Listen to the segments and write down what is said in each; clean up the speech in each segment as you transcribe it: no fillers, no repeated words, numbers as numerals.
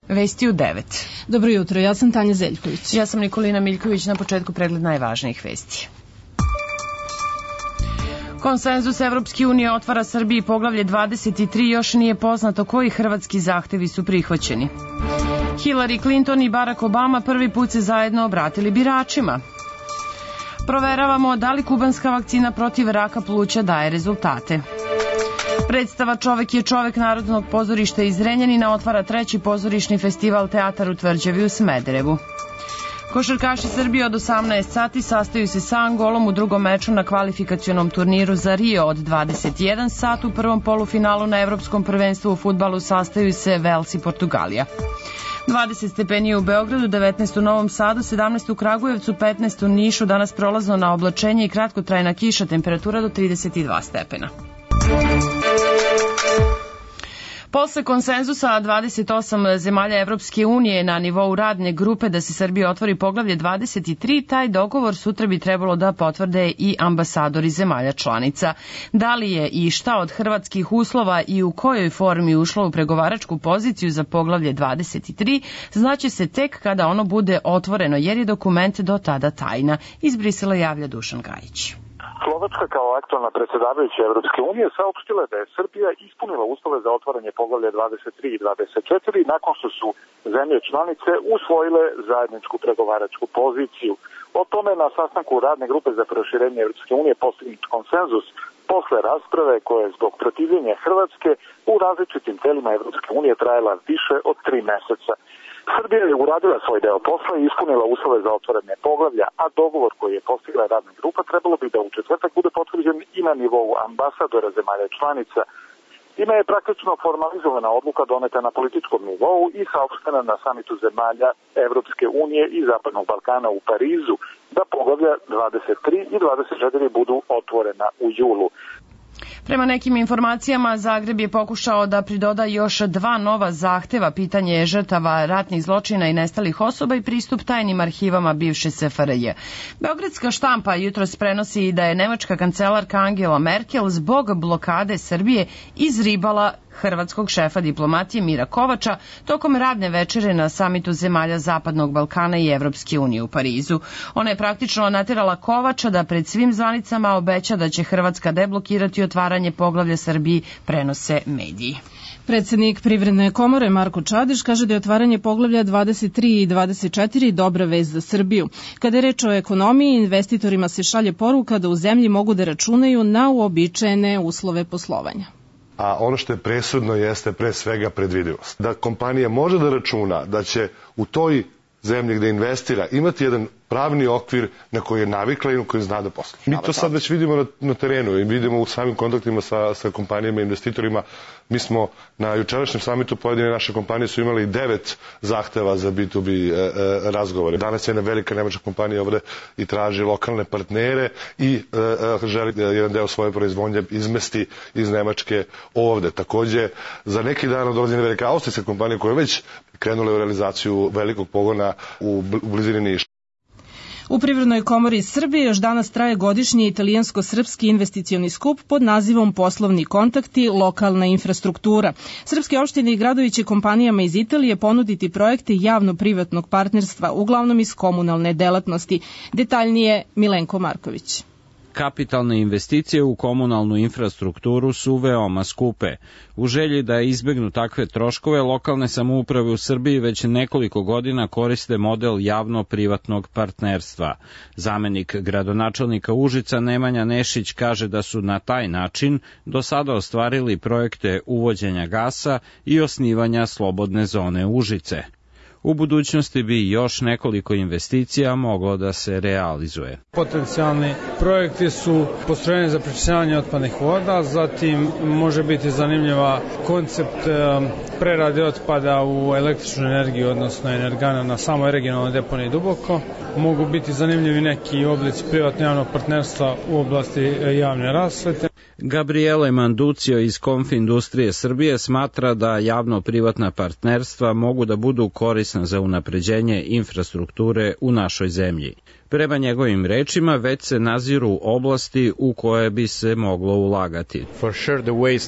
Vesti u 9. Dobro jutro, ja sam Tanja Zeljković. Ja sam Nikolina Miljković, na početku pregled najvažnijih vesti. Konsenzus Evropske unije otvara Srbiji poglavlje 23, još nije poznato koji hrvatski zahtevi su prihvaćeni. Hillary Clinton i Barack Obama prvi put se zajedno obratili biračima. Proveravamo da li kubanska vakcina protiv raka pluća daje rezultate. Predstava Čovek je čovek Narodnog pozorišta iz Zrenjanina otvara 3. pozorišni festival Teatar u Tvrđavi u Smederevu. Košarkaši Srbije od 18 sati sastaju se sa Angolom u drugom meču na kvalifikacionom turniru za Rio. Od 21 sat u prvom polufinalu na Evropskom prvenstvu u fudbalu sastaju se Vels i Portugalija. 20 stepeni u Beogradu, 19 u Novom Sadu, 17 u Kragujevcu, 15 u Nišu, danas prolazno na oblačenje i kratkotrajna kiša, temperatura do 32 stepena. Posle konsenzusa 28 zemalja Evropske unije na nivou radne grupe da se Srbiji otvori poglavlje 23, taj dogovor sutra bi trebalo da potvrde i ambasadori zemalja članica. Da li je i šta od hrvatskih uslova i u kojoj formi ušlo u pregovaračku poziciju za poglavlje 23, znaće se tek kada ono bude otvoreno, jer je dokument do tada tajna. Iz Brisela javlja Dušan Gajić. Slovačka kao aktualna predsjedavajuća Evropske unije saopštila da je Srbija ispunila uslove za otvaranje poglavlja 23 i 24 nakon što su zemlje članice usvojile zajedničku pregovaračku poziciju. O tome na sastanku radne grupe za proširenje Evropske unije postignut konsenzus posle rasprave koja je zbog protivljenja Hrvatske u različitim telima Evropske unije trajala više od 3 meseca. Srbija je uradila svoj deo posla i ispunila uslove za otvaranje poglavlja, a dogovor koji je postigla radna grupa trebalo bi da u četvrtak bude potvrđen i na nivou ambasadora zemalja članica. Time je praktično formalizovana odluka doneta na političkom nivou i saopštena na samitu zemalja Evropske unije i Zapadnog Balkana u Parizu, da poglavlja 23 i 24 budu otvorena u julu. Prema nekim informacijama, Zagreb je pokušao da pridoda još 2 nova zahteva, pitanje žrtava ratnih zločina i nestalih osoba i pristup tajnim arhivama bivše SFRJ. Beogradska štampa jutros prenosi da je nemačka kancelarka Angela Merkel zbog blokade Srbije izribala hrvatskog šefa diplomatije Mira Kovača tokom radne večere na samitu zemalja Zapadnog Balkana i Evropske unije u Parizu. Ona je praktično naterala Kovača da pred svim zvanicama obeća da će Hrvatska deblokirati otvaranje poglavlja Srbiji, prenose mediji. Predsednik Privredne komore Marko Čadiš kaže da je otvaranje poglavlja 23 i 24 dobra vest za Srbiju. Kada je reč o ekonomiji, investitorima se šalje poruka da u zemlji mogu da računaju na uobičajene uslove poslovanja. A ono što je presudno jeste pre svega predvidivost. Da kompanija može da računa da će u toj zemlji gde investira imati jedan pravni okvir na koji je navikla i na koji zna da posluje. Mi to sad već vidimo na terenu i vidimo u samim kontaktima sa kompanijama i investitorima. Mi smo na jučerašnjem samitu, pojedine naše kompanije su imali 9 zahteva za B2B razgovore. Danas je jedna velika nemačka kompanija ovde i traži lokalne partnere i želi da jedan deo svoje proizvodnje izmesti iz Nemačke ovde. Takođe, za neki dan dolazi jedna velika austrijska kompanija koja je već krenula u realizaciju velikog pogona u blizini Niša. U Privrednoj komori Srbije još danas traje godišnji italijansko-srpski investicioni skup pod nazivom Poslovni kontakti, lokalna infrastruktura. Srpske opštine i gradovi će kompanijama iz Italije ponuditi projekte javno-privatnog partnerstva, uglavnom iz komunalne delatnosti. Detaljnije Milenko Marković. Kapitalne investicije u komunalnu infrastrukturu su veoma skupe. U želji da izbegnu takve troškove, lokalne samouprave u Srbiji već nekoliko godina koriste model javno-privatnog partnerstva. Zamenik gradonačelnika Užica Nemanja Nešić kaže da su na taj način do sada ostvarili projekte uvođenja gasa i osnivanja slobodne zone Užice. U budućnosti bi još nekoliko investicija moglo da se realizuje. Potencijalni projekti su postrojenje za prečišćavanje otpadnih voda, zatim može biti zanimljiva koncept prerade otpada u električnu energiju, odnosno energana na samoj regionalnoj deponiji Duboko. Mogu biti zanimljivi neki oblici privatno-javnog partnerstva u oblasti javne rasvete. Gabriele Manducio iz Konfindustrije Srbije smatra da javno-privatna partnerstva mogu da budu korisna za unapređenje infrastrukture u našoj zemlji. Prema njegovim rečima već se naziru oblasti u koje bi se moglo ulagati. For sure the waste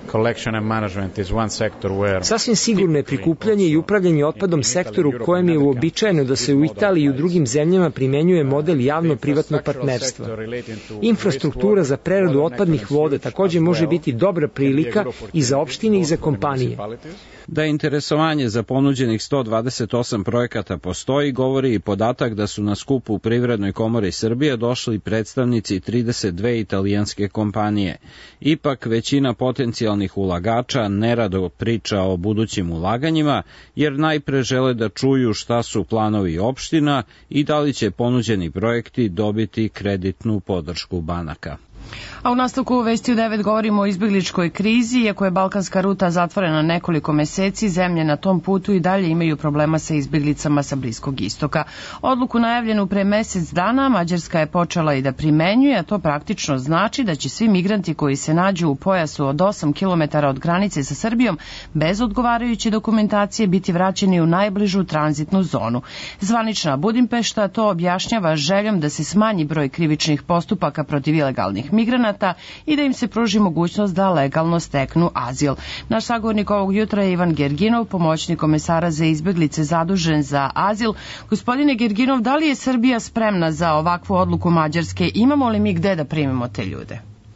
Sasvim sigurno je prikupljanje i upravljanje otpadom sektor u kojem je uobičajeno da se u Italiji i u drugim zemljama primenjuje model javno-privatnog partnerstva. Infrastruktura za preradu otpadnih voda takođe može biti dobra prilika i za opštine i za kompanije. Da interesovanje za ponuđenih 128 projekata postoji, govori i podatak da su na skupu u Privrednoj komori Srbije došli predstavnici 32 italijanske kompanije. Ipak većina potencijalnih ulagača nerado priča o budućim ulaganjima, jer najpre žele da čuju šta su planovi opština i da li će ponuđeni projekti dobiti kreditnu podršku banaka. A u nastavku Vesti u 9 govorimo o izbegličkoj krizi. Iako je balkanska ruta zatvorena nekoliko meseci, zemlje na tom putu i dalje imaju problema sa izbeglicama sa Bliskog istoka. Odluku najavljenu pre mesec dana Mađarska je počela i da primenjuje, a to praktično znači da će svi migranti koji se nađu u pojasu od 8 km od granice sa Srbijom bez odgovarajuće dokumentacije biti vraćeni u najbližu tranzitnu zonu. Zvanična Budimpešta to objašnjava željom da se smanji broj krivičnih postupaka protiv ilegalnih migranata i da im se pruži mogućnost da legalno steknu azil. Naš sagovornik ovog jutra je Ivan Gerginov, pomoćnik komesara za izbeglice zadužen za azil. Gospodine Gerginov, da li je Srbija spremna za ovakvu odluku Mađarske? Imamo li mi gde da primimo te ljude?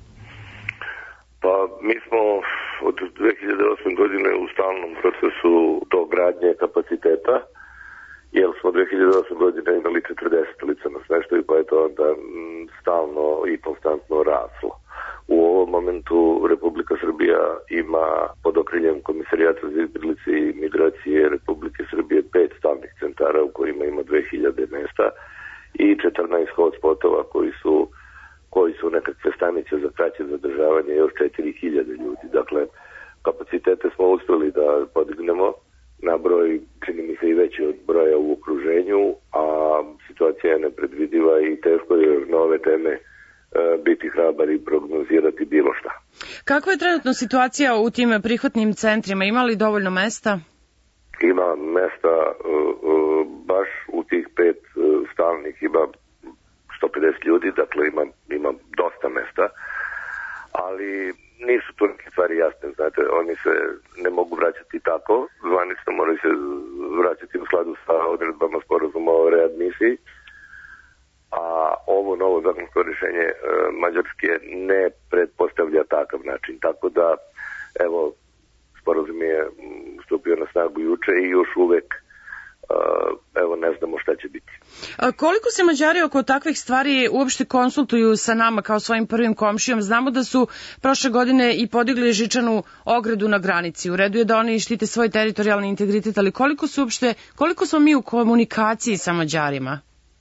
Pa mi smo od 2008. godine u stalnom procesu dogradnje kapaciteta, jer smo 2008. godine imali 40 lica na smeštaju, pa je to onda stalno i konstantno raslo. U ovom momentu Republika Srbija ima pod okriljem Komisarijata za izbeglice i migracije Republike Srbije 5 stalnih centara u kojima ima 2000 mesta i 14 hotspotova koji su nekakve stanice za kraće zadržavanje još 4000 ljudi. Dakle, kapacitete smo uspeli da podignemo na broj, čini mi se i veći od broja u okruženju, a situacija je nepredvidiva i teško je na ove teme biti hrabar i prognozirati bilo šta. Kakva je trenutno situacija u tim prihvatnim centrima? Ima li dovoljno mesta? Ima mesta, baš u tih 5 stalnih ima 150 ljudi, dakle ima dosta mesta, ali nisu tu neke stvari jasne, znate, oni se ne mogu vraćati tako, zvanično moraju se vraćati u skladu sa odredbama sporazuma o readmisiji, a ovo novo zakonsko rješenje Mađarske ne pretpostavlja takav način, tako da, evo, sporazum je stupio na snagu juče i još uvek evo ne znamo šta će biti. Koliko se Mađari oko takvih stvari uopšte konsultuju sa nama kao svojim prvim komšijom? Znamo da su prošle godine i podigli žičanu ogradu na granici. U redu je da oni štite svoj teritorijalni integritet, ali koliko smo mi u komunikaciji sa Mađarima?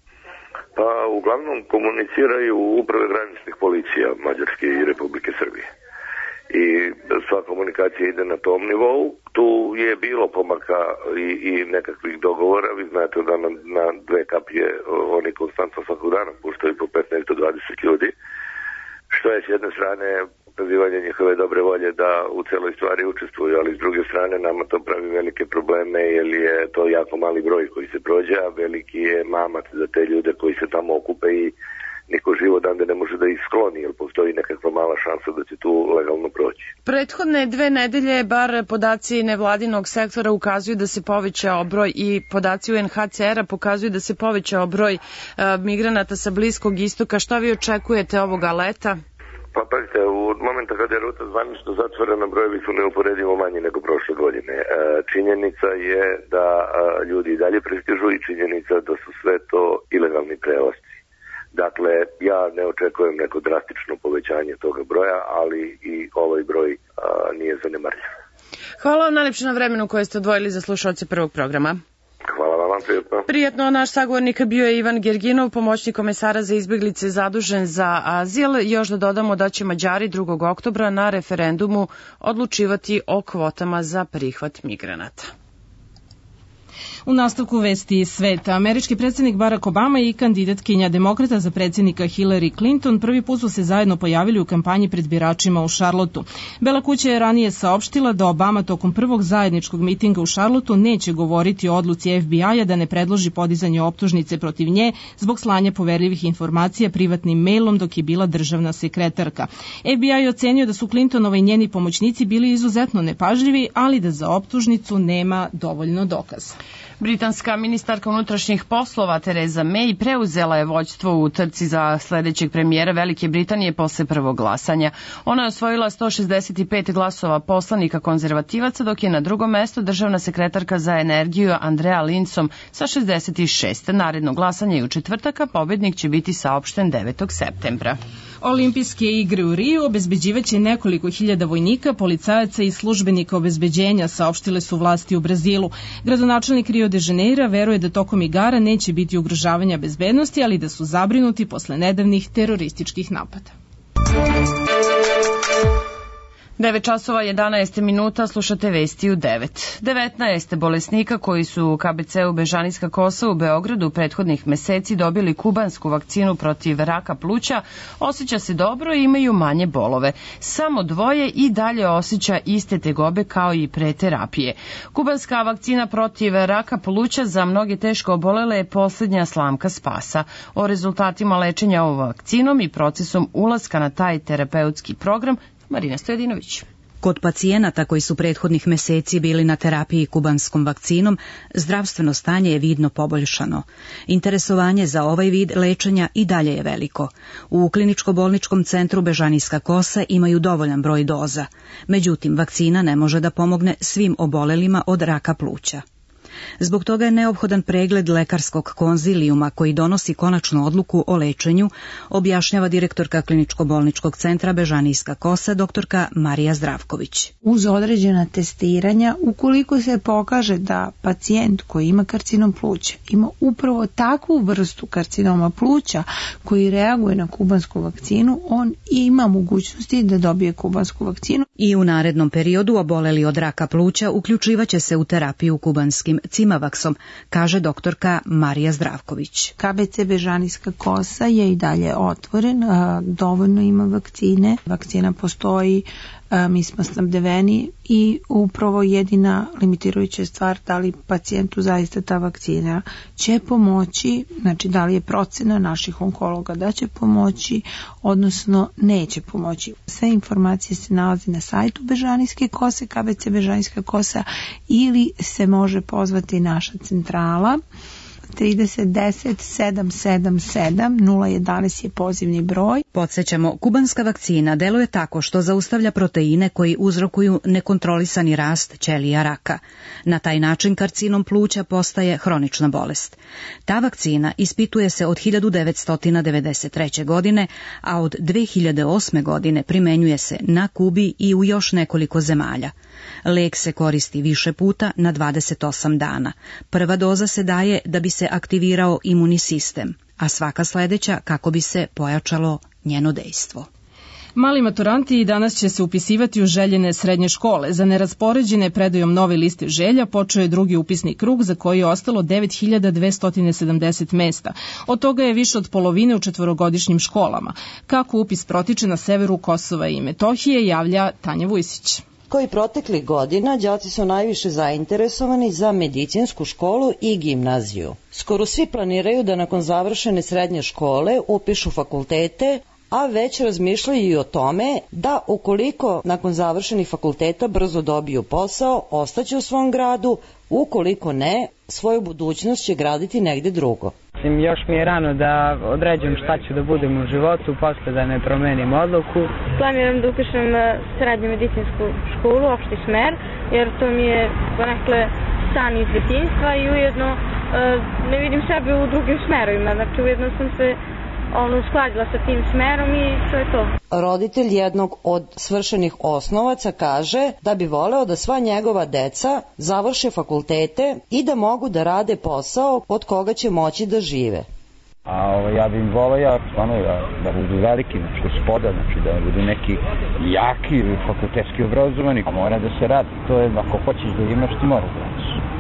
Pa uglavnom komuniciraju uprave graničnih policija Mađarske i Republike Srbije. I sva komunikacija ide na tom nivou. Tu je bilo pomaka i nekakvih dogovora. Vi znate da na 2 kapije oni konstantno svakog dana puštaju po 15 do 20 ljudi, što je s jedne strane pokazivanje njihove dobre volje da u celoj stvari učestvuju, ali s druge strane nama to pravi velike probleme jer je to jako mali broj koji se prođe, a veliki je mamac za te ljude koji se tamo okupe i niko živo dande ne može da ih skloni, jer postoji nekakva mala šansa da će tu legalno proći. Prethodne 2 nedelje, bar podaci nevladinog sektora ukazuju da se povećao broj i podaci UNHCR-a pokazuju da se povećao broj migranata sa Bliskog istoka. Šta vi očekujete ovoga leta? Pa pazite, od momenta kada je ruta zvanično zatvorena, brojevi su neuporedivo manji nego prošle godine. Činjenica je da ljudi i dalje pristižu i činjenica da su sve to ilegalni prelasci. Dakle, ja ne očekujem neko drastično povećanje toga broja, ali i ovaj broj nije zanemarljiv. Hvala vam najlepše na vremenu koje ste odvojili za slušalce prvog programa. Hvala vam, prijetno. Prijetno, naš sagovornik bio je Ivan Gerginov, pomoćnik komesara za izbeglice zadužen za azil. Još da dodamo da će Mađari 2. oktobra na referendumu odlučivati o kvotama za prihvat migranata. U nastavku vesti iz sveta, američki predsjednik Barack Obama i kandidatkinja demokrata za predsjednika Hillary Clinton prvi put su se zajedno pojavili u kampanji pred biračima u Charlotteu. Bela kuća je ranije saopštila da Obama tokom prvog zajedničkog mitinga u Charlotteu neće govoriti o odluci FBI-a da ne predloži podizanje optužnice protiv nje zbog slanja poverljivih informacija privatnim mailom dok je bila državna sekretarka. FBI ocenio da su Clintonova i njeni pomoćnici bili izuzetno nepažljivi, ali da za optužnicu nema dovoljno dokaza. Britanska ministarka unutrašnjih poslova Theresa May preuzela je vođstvo u trci za sledećeg premijera Velike Britanije posle prvog glasanja. Ona je osvojila 165 glasova poslanika konzervativaca, dok je na drugom mestu državna sekretarka za energiju Andrea Linsom sa 66. Naredno glasanje je u četvrtak, a pobednik će biti saopšten 9. septembra. Olimpijske igre u Riju obezbeđivaće nekoliko hiljada vojnika, policajaca i službenika obezbeđenja, saopštile su vlasti u Brazilu. Gradonačelnik Rio de Janeira veruje da tokom igara neće biti ugrožavanja bezbednosti, ali da su zabrinuti posle nedavnih terorističkih napada. 9 časova 11 minuta, slušate vesti u 9. 19 bolesnika koji su u KBC-u Bežanijska Kosa u Beogradu prethodnih meseci dobili kubansku vakcinu protiv raka pluća, osjeća se dobro i imaju manje bolove. Samo 2 i dalje osjeća iste tegobe kao i pre terapije. Kubanska vakcina protiv raka pluća za mnoge teško obolele je posljednja slamka spasa. O rezultatima lečenja ovom vakcinom i procesom ulaska na taj terapeutski program Marina Stojadinović. Kod pacijenata koji su prethodnih meseci bili na terapiji kubanskom vakcinom, zdravstveno stanje je vidno poboljšano. Interesovanje za ovaj vid lečenja i dalje je veliko. U kliničko-bolničkom centru Bežanijska Kosa imaju dovoljan broj doza. Međutim, vakcina ne može da pomogne svim obolelima od raka pluća. Zbog toga je neophodan pregled lekarskog konzilijuma koji donosi konačnu odluku o lečenju, objašnjava direktorka kliničko-bolničkog centra Bežanijska Kosa, doktorka Marija Zdravković. Uz određena testiranja, ukoliko se pokaže da pacijent koji ima karcinom pluća ima upravo takvu vrstu karcinoma pluća koji reaguje na kubansku vakcinu, on ima mogućnosti da dobije kubansku vakcinu. I u narednom periodu oboleli od raka pluća uključivaće se u terapiju kubanskim Cimavaksom, kaže doktorka Marija Zdravković. KBC Bežanijska Kosa je i dalje otvoren, dovoljno ima vakcine, vakcina postoji, mi smo snabdeveni i upravo jedina limitirajuća stvar da li pacijentu zaista ta vakcina će pomoći, znači da li je procena naših onkologa da će pomoći, odnosno neće pomoći. Sve informacije se nalazi na sajtu Bežanijske Kose, KBC Bežanijska Kosa, ili se može pozvati naša centrala 3010 777 011 je pozivni broj. Podsjećamo, kubanska vakcina deluje tako što zaustavlja proteine koji uzrokuju nekontrolisani rast ćelija raka. Na taj način karcinom pluća postaje hronična bolest. Ta vakcina ispituje se od 1993. godine, a od 2008. godine primenjuje se na Kubi i u još nekoliko zemalja. Lek se koristi više puta na 28 dana. Prva doza se daje da bi se aktivirao imunni sistem, a svaka sledeća kako bi se pojačalo njeno dejstvo. Mali maturanti i danas će se upisivati u željene srednje škole. Za neraspoređene predajom nove liste želja počeo je drugi upisni krug za koji je ostalo 9270 mesta. Od toga je više od polovine u četvorogodišnjim školama. Kako upis protiče na severu Kosova i Metohije, javlja Tanja Vujsić. Koji proteklih godina đaci su najviše zainteresovani za medicinsku školu i gimnaziju. Skoro svi planiraju da nakon završene srednje škole upišu fakultete, a već razmišljaju i o tome da ukoliko nakon završenih fakulteta brzo dobiju posao, ostaće u svom gradu, ukoliko ne, svoju budućnost će graditi negde drugo. Još mi je rano da određujem šta ću da budem u životu, posle da ne promenim odluku. Planiram da upišem srednju medicinsku školu, opšti smer, jer to mi je ponekle san iz detinjstva i ujedno ne vidim sebe u drugim smerovima. Znači ujedno sam se uskladila sa tim smerom i to je to. Roditelj jednog od svršenih osnovaca kaže da bi voleo da sva njegova deca završe fakultete i da mogu da rade posao od koga će moći da žive. Ja bih im voleo da budu veliki, gospoda, da budu neki jaki fakultetski obrazovani. Mora da se radi, to je ako hoćeš da imaš ti moraš da radiš.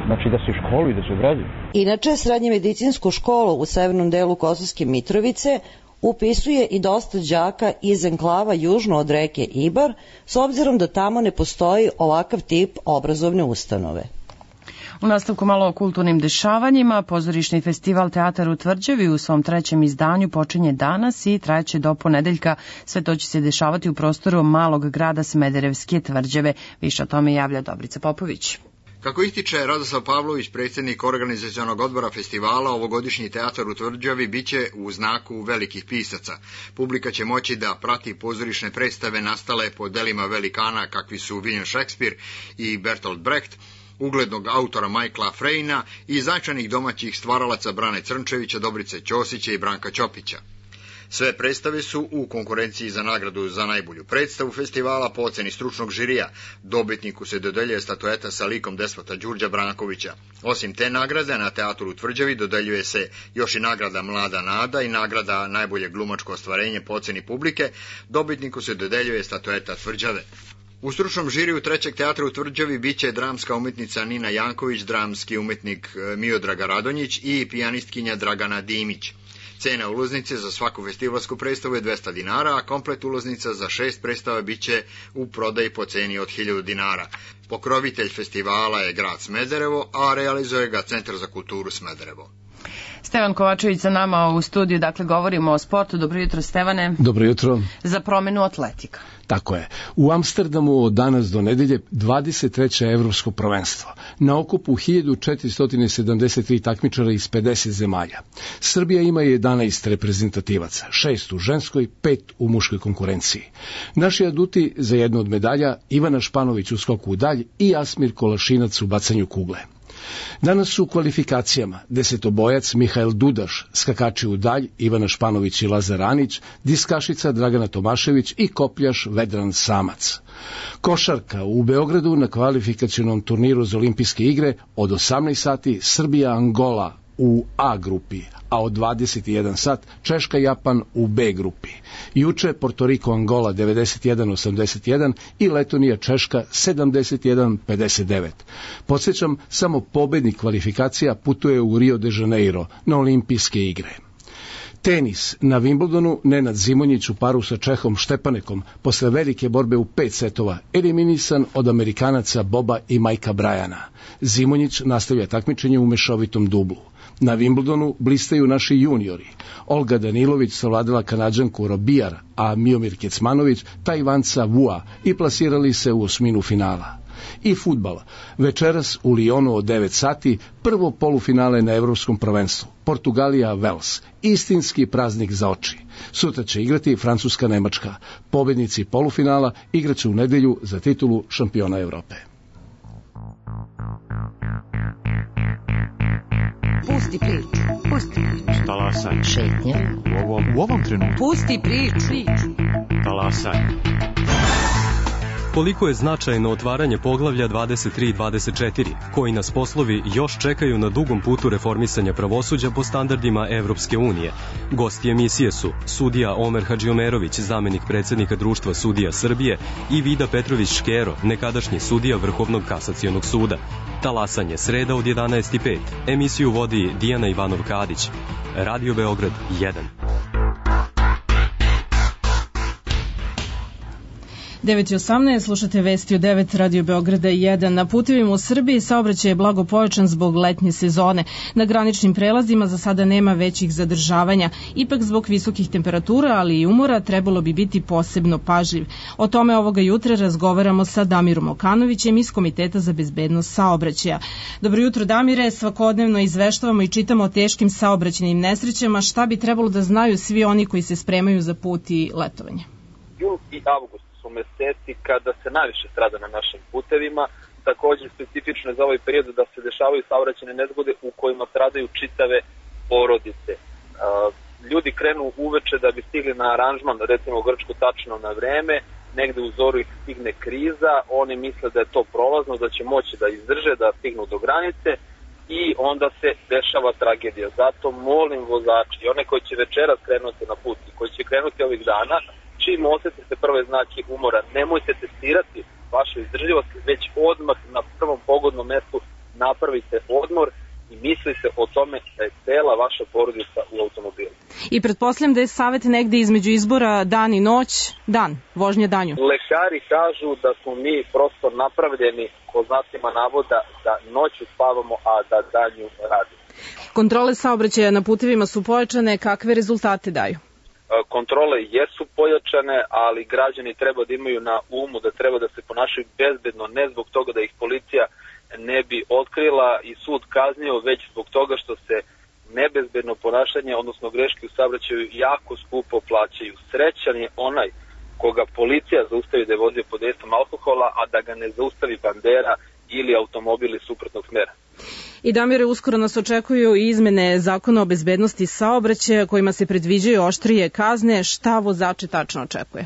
znači da se školuju, da se obrazuju. Inače, srednje medicinsku školu u severnom delu Kosovske Mitrovice upisuje i dosta đaka iz enklava južno od reke Ibar, s obzirom da tamo ne postoji ovakav tip obrazovne ustanove. U nastavku malo o kulturnim dešavanjima. Pozorišni festival Teatar u Tvrđavi u svom 3. izdanju počinje danas i trajeće do ponedeljka. Sve to će se dešavati u prostoru malog grada Smederevske Tvrđave. Više o tome javlja Dobrica Popović. Kako ističe Radoslav Pavlović, predsjednik organizacionog odbora festivala, ovogodišnji Teatar u Tvrđavi biće u znaku velikih pisaca. Publika će moći da prati pozorišne predstave nastale po delima velikana kakvi su William Shakespeare i Bertolt Brecht, uglednog autora Michaela Frejna i značajnih domaćih stvaralaca Brane Crnčevića, Dobrice Ćosića i Branka Ćopića. Sve predstave su u konkurenciji za nagradu za najbolju predstavu festivala po oceni stručnog žirija. Dobitniku se dodeljuje statueta sa likom despota Đurđa Brankovića. Osim te nagrade, na Teatru u Tvrđavi dodeljuje se još i nagrada Mlada nada i nagrada najbolje glumačko ostvarenje po oceni publike. Dobitniku se dodeljuje statueta Tvrđave. U stručnom žiriju 3. Teatra u Tvrđavi biće dramska umetnica Nina Janković, dramski umetnik Miodraga Radonjić i pijanistkinja Dragana Dimić. Cena ulaznice za svaku festivalsku predstavu je 200 dinara, a komplet ulaznica za 6 predstava biće u prodaji po ceni od 1000 dinara. Pokrovitelj festivala je grad Smederevo, a realizuje ga Centar za kulturu Smederevo. Stevan Kovačević sa nama u studiju, dakle govorimo o sportu. Dobro jutro, Stevane. Dobro jutro. Za promenu atletika. Tako je. U Amsterdamu od danas do nedelje 23. evropsko prvenstvo. Na okupu 1473 takmičara iz 50 zemalja. Srbija ima 11 reprezentativaca, 6 u ženskoj, 5 u muškoj konkurenciji. Naši aduti za jednu od medalja, Ivana Španović u skoku u dalj i Asmir Kolašinac u bacanju kugle. Danas su u kvalifikacijama desetobojac Mihael Dudaš, skakači u dalj Ivana Španović i Lazar Anić, diskašica Dragana Tomašević i kopljaš Vedran Samac. Košarka u Beogradu na kvalifikacionom turniru za olimpijske igre od 18 sati Srbija-Angola u A grupi, a od 21 sat Češka-Japan u B grupi. Juče Portoriko-Angola 91-81 i Letonija-Češka 71-59. Podsjećam, samo pobednik kvalifikacija putuje u Rio de Janeiro na olimpijske igre. Tenis. Na Wimbledonu Nenad Zimonjić u paru sa Čehom Štepanekom posle velike borbe u 5 setova eliminisan od Amerikanaca Boba i Majka Brajana. Zimonjić nastavlja takmičenje u mešovitom dublu. Na Wimbledonu blistaju naši juniori. Olga Danilović savladala Kanađanku Robijar, a Miomir Kecmanović Tajvanca Vua i plasirali se u osminu finala. I fudbal. Večeras u Lionu od 9 sati prvo polufinale na evropskom prvenstvu. Portugalija-Vels. Istinski praznik za oči. Sutra će igrati Francuska-Nemačka. Pobednici polufinala igraće u nedelju za titulu šampiona Evrope. Pusti priču. Pusti priču. Talasaj. Šetnja. U ovom trenutku. Pusti priču. Talasaj. Koliko je značajno otvaranje poglavlja 23 i 24, koji nas poslovi još čekaju na dugom putu reformisanja pravosuđa po standardima Evropske unije. Gosti emisije su sudija Omer Hadžiomerović, zamenik predsjednika Društva sudija Srbije, i Vida Petrović Škero, nekadašnji sudija Vrhovnog kasacionog suda. Talasanje, sreda od 11:05. Emisiju vodi Dijana Ivanov-Kadić. Radio Beograd 1. 9:18, slušate vesti u 9 Radio Beograda 1. Na putevima u Srbiji saobraćaj je blago pojačan zbog letnje sezone. Na graničnim prelazima za sada nema većih zadržavanja. Ipak zbog visokih temperatura, ali i umora, trebalo bi biti posebno pažljiv. O tome ovoga jutra razgovaramo sa Damirom Okanovićem iz Komiteta za bezbednost saobraćaja. Dobro jutro, Damire. Svakodnevno izveštavamo i čitamo o teškim saobraćajnim nesrećama. Šta bi trebalo da znaju svi oni koji se spremaju za put i letovanje? Jul i avgust su meseci kada se najviše strada na našim putevima. Također specifično je za ovaj period da se dešavaju saobraćajne nezgode u kojima stradaju čitave porodice. Ljudi krenu uveče da bi stigli na aranžman, recimo u Grčku tačno na vreme, negde u zoru ih stigne kriza, oni misle da je to prolazno, da će moći da izdrže, da stignu do granice i onda se dešava tragedija. Zato molim vozači i one koji će večeras krenuti na put i koji će krenuti ovih dana, čim osjetite prve znake umora, nemojte testirati vašu izdržljivost, već odmah na prvom pogodnom mestu napravite odmor i mislite o tome da je cela vaša porodica u automobilu. I pretpostavljam da je savjet negde između izbora dan i noć, dan, vožnje danju. Lekari kažu da smo mi prosto napravljeni, ko znacima navoda, da noću spavamo, a da danju radimo. Kontrole saobraćaja na putevima su pojačane, kakve rezultate daju? Kontrole jesu pojačane, ali građani treba da imaju na umu da treba da se ponašaju bezbedno, ne zbog toga da ih policija ne bi otkrila i sud kaznio, već zbog toga što se nebezbedno ponašanje, odnosno greške u saobraćaju, jako skupo plaćaju. Srećan je onaj koga policija zaustavi da je vozio pod dejstvom alkohola, a da ga ne zaustavi bandera ili automobili suprotnog smera. I Damire, uskoro nas očekuju i izmene zakona o bezbednosti saobraćaja kojima se predviđaju oštrije kazne. Šta vozače tačno očekuje?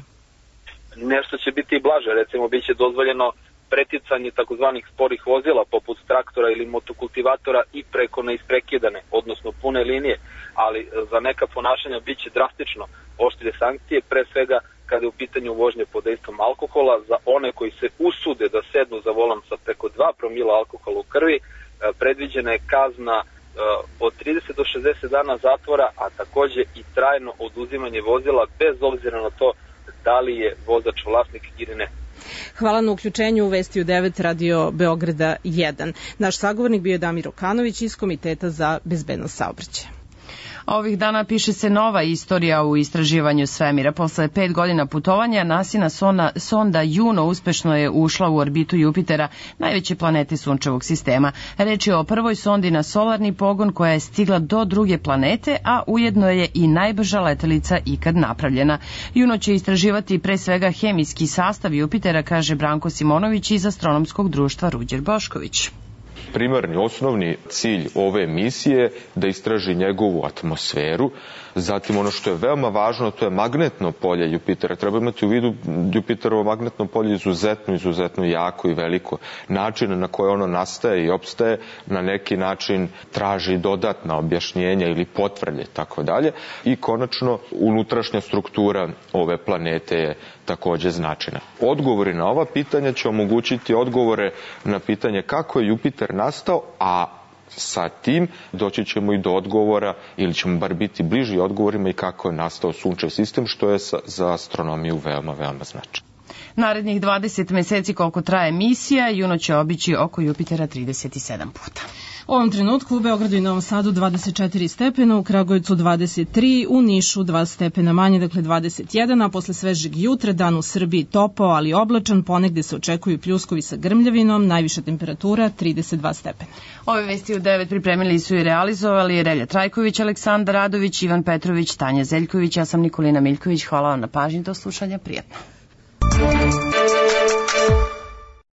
Nešto će biti blaže, recimo biće dozvoljeno preticanje takozvanih sporih vozila poput traktora ili motokultivatora i preko neisprekidane, odnosno pune linije, ali za neka ponašanja biće drastično oštrije sankcije, pre svega kada je u pitanju vožnje pod dejstvom alkohola. Za one koji se usude da sednu za volan sa preko 2 promila alkohola u krvi, predviđena je kazna od 30 do 60 dana zatvora, a takođe i trajno oduzimanje vozila bez obzira na to da li je vozač vlasnik ili ne. Hvala na uključenju u Vesti u 9 Radio Beograda 1. Naš sagovornik bio je Damir Okanović iz Komiteta za bezbednost saobraćaja. Ovih dana piše se nova istorija u istraživanju svemira. Posle 5 godina putovanja, NASIna sonda Juno uspešno je ušla u orbitu Jupitera, najveće planete Sunčevog sistema. Reč je o prvoj sondi na solarni pogon koja je stigla do druge planete, a ujedno je i najbrža letelica ikad napravljena. Juno će istraživati pre svega hemijski sastav Jupitera, kaže Branko Simonović iz Astronomskog društva Ruđer Bošković. Primarni, osnovni cilj ove misije da istraži njegovu atmosferu, zatim ono što je veoma važno, to je magnetno polje Jupitera. Treba imati u vidu Jupiterovo magnetno polje izuzetno jako i veliko. Način na koje ono nastaje i opstaje na neki način traži dodatna objašnjenja ili potvrde, tako dalje. I konačno, unutrašnja struktura ove planete je takođe značajna. Odgovori na ova pitanja će omogućiti odgovore na pitanje kako je Jupiter nastao, a sa tim doći ćemo i do odgovora, ili ćemo bar biti bliži odgovorima i kako je nastao Sunčev sistem, što je za astronomiju veoma značajno. Narednih 20 meseci koliko traje misija, Juno će obići oko Jupitera 37 puta. U ovom trenutku u Beogradu i Novom Sadu 24 stepena, u Kragujevcu 23, u Nišu 2 stepena manje, dakle 21, a posle svežeg jutra dan u Srbiji topao, ali oblačan, ponegde se očekuju pljuskovi sa grmljavinom, najviša temperatura 32 stepena. Ove Vesti u 9 pripremili su i realizovali Relja Trajković, Aleksandar Radović, Ivan Petrović, Tanja Zeljković, ja sam Nikolina Miljković. Hvala vam na pažnji, do slušanja, prijatno.